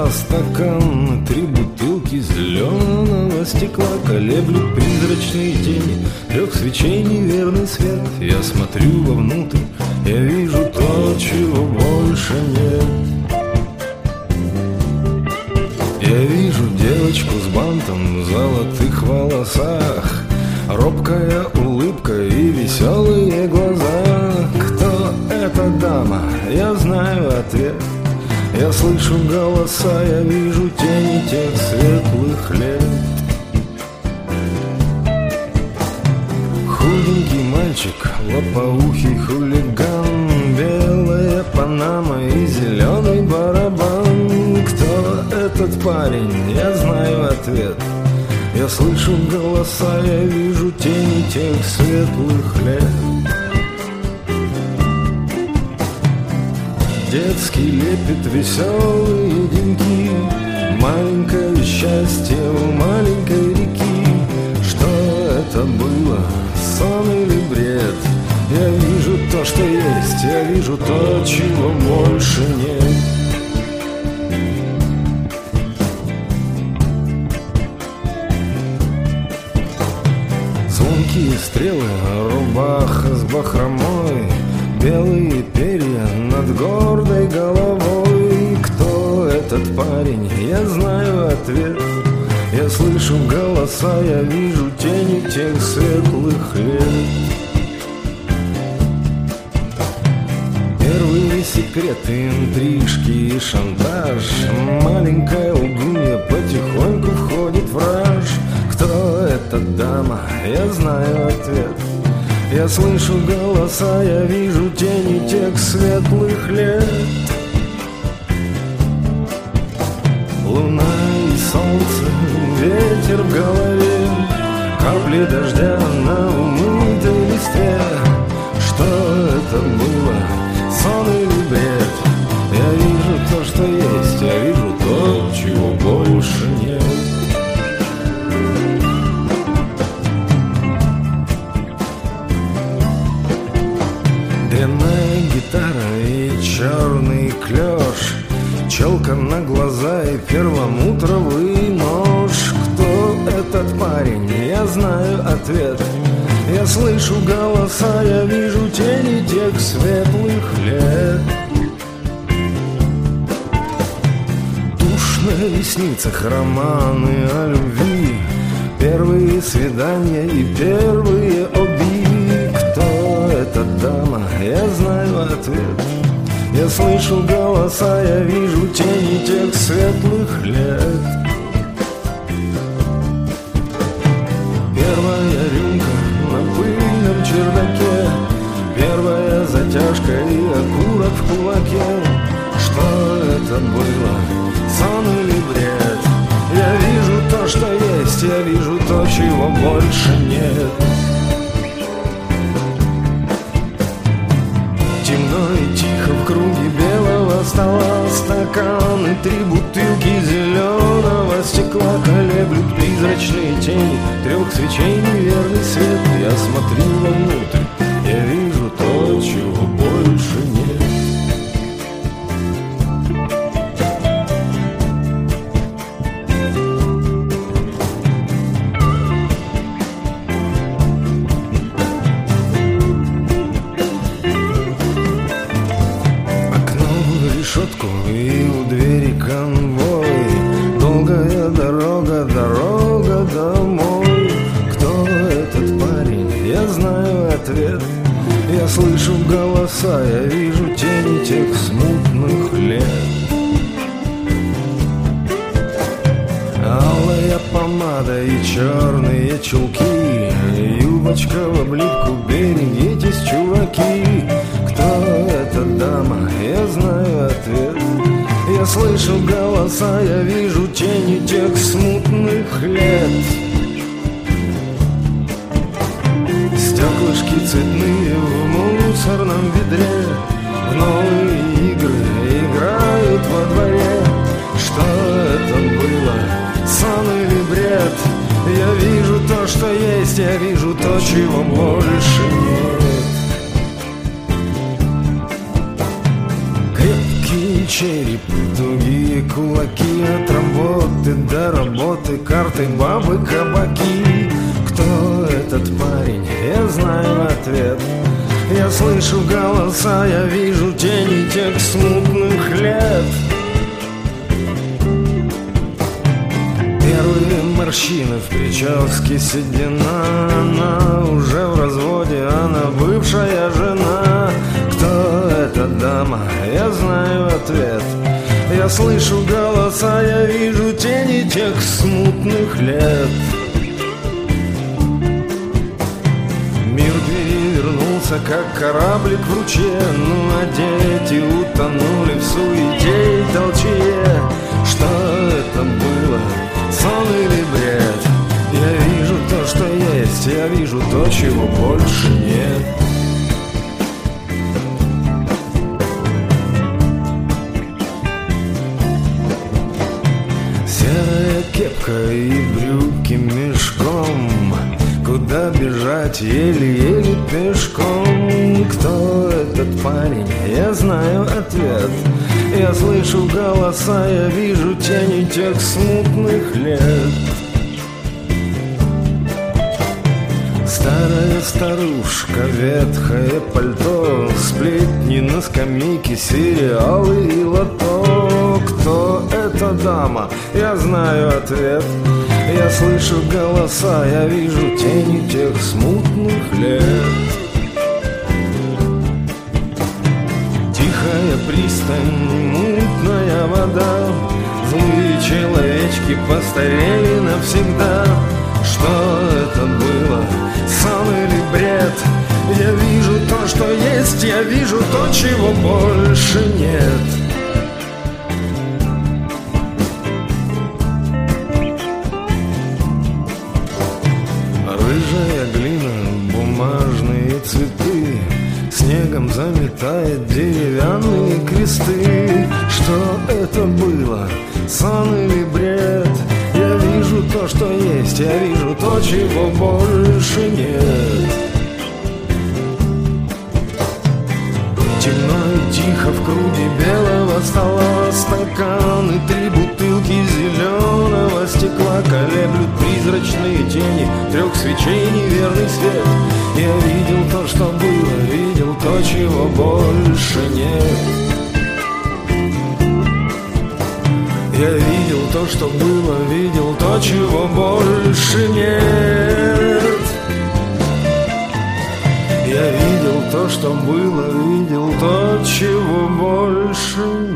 стакан, 3 бутылки зеленого стекла колеблют призрачные тени 3 свечей неверный свет. Я смотрю вовнутрь, я вижу то, чего больше нет. Я вижу девочку с бантом в золотых волосах, робкая улыбка и веселые глаза. Кто эта дама? Я знаю ответ. Я слышу голоса, я вижу тени тех светлых лет. Худенький мальчик, лопоухий хулиган, белая панама и зеленый барабан. Кто этот парень? Я знаю ответ. Я слышу голоса, я вижу тени тех светлых лет. Детский лепет, веселые деньки, маленькое счастье у маленькой реки. Что это было, сон или бред? Я вижу то, что есть, я вижу то, чего больше нет. Звонкие стрелы, рубаха с бахромой, белые перья над гордой головой. Кто этот парень? Я знаю ответ. Я слышу голоса, я вижу тени тех светлых лет. Первые секреты, интрижки и шантаж. Маленькая лгунья потихоньку входит в раж. Кто эта дама? Я знаю ответ. Я слышу голоса, я вижу тени тех светлых лет. Луна и солнце, ветер в голове, капли дождя на умытой листве. Что это было, сон или бред? Я вижу то, что есть, я вижу то, чего больше нет. Длинная гитара и черный клеш, челка на глаза и перламутровый нож. Кто этот парень? Я знаю ответ. Я слышу голоса, я вижу тени тех светлых лет. Тушь на ресницах, романы о любви, первые свидания и первые обиды. Кто эта дама? Я знаю ответ. Я слышу голоса, я вижу тени тех светлых лет. Первая рюмка на пыльном чердаке, первая затяжка и окурок в кулаке. Что это было, сон или бред? Я вижу то, что есть, я вижу то, чего больше нет. Темно и тихо в круге белого стола, стаканы, 3 бутылки зеленого стекла колеблют призрачные тени 3 свечей неверный свет. Я смотрю вовнутрь, я вижу то, чего больше нет. Решетку и у двери конвой, долгая дорога, дорога домой. Кто этот парень? Я знаю ответ. Я слышу голоса, я вижу тени тех смутных лет. Алая помада и черные чулки, юбочка в облипку, берегитесь, чуваки. Кто эта дама? Я знаю ответ. Я слышу голоса, я вижу тени тех смутных лет. Стеклышки цветные в мусорном ведре, в новые игры играют во дворе. Что это было, сон или бред? Я вижу то, что есть, я вижу то, чего больше нет. Крепкий череп, тугие кулаки, Дороги от работы до работы, карты, бабы, кабаки. Кто этот парень? Я знаю ответ. Я слышу голоса, я вижу тени тех смутных лет. Первые морщины в прическе, седина. Она уже в разводе, она бывшая жена. Кто эта дама? Я знаю ответ. Я слышу голоса, я вижу тени тех смутных лет. Мир перевернулся, как кораблик в ручье, а дети утонули в суете и толчье. Что это было? Сон или бред? Я вижу то, что есть, я вижу то, чего больше нет. Серая кепка и брюки мешком. Куда бежать еле-еле пешком? Кто этот парень? Я знаю ответ. Я слышу голоса, я вижу тени тех смутных лет. Старая старушка, ветхое пальто, сплетни на скамейке, сериалы и лото. Кто эта дама? Я знаю ответ. Я слышу голоса, я вижу тени тех смутных лет. Тихая пристань, мутная вода, злые человечки постарели навсегда. Что это было? Сон или бред? Я вижу то, что есть, я вижу то, чего больше нет. Рыжая глина, бумажные цветы, снегом заметает деревянные кресты. Что это было? Сон или бред? Я вижу то, что есть, я вижу то, чего больше нет. Темно и тихо в круге белого стола, стаканы, 3 бутылки зеленого стекла колеблют призрачные тени 3 свечей, неверный свет. Я видел то, что было, видел то, чего больше нет. Я видел то, что было, видел то, чего больше нет. Я видел то, что было, видел то, чего больше нет.